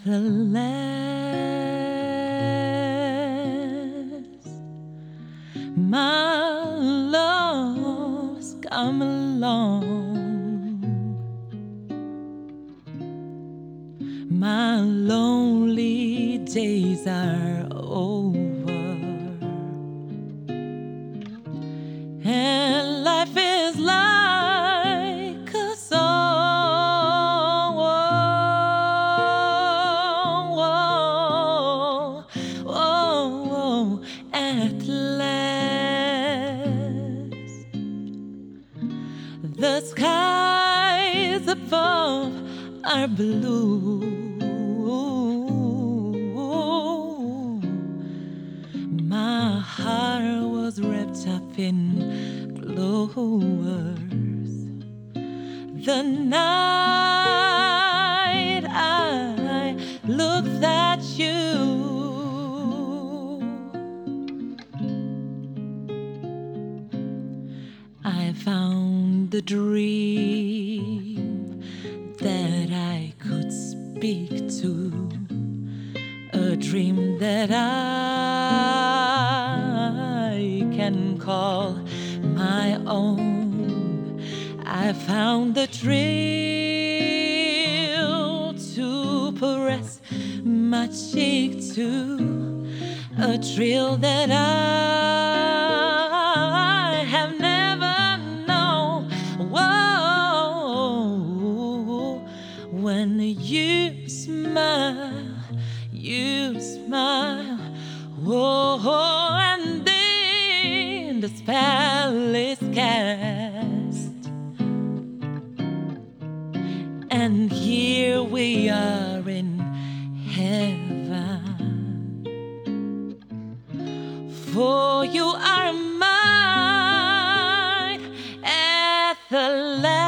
the last. My love's come along. My lonely days are over, and life is like a song. Whoa, whoa, whoa, at last. The skies above are blue. My heart was wrapped up in clovers. The night I looked at you, I found the dream that I could speak to, a dream that I can call my own. I found the thrill to press my cheek to, a thrill that I have never known. Whoa, when you smile, whoa, and then the spell is cast, and here we are in heaven, for you are mine at the last.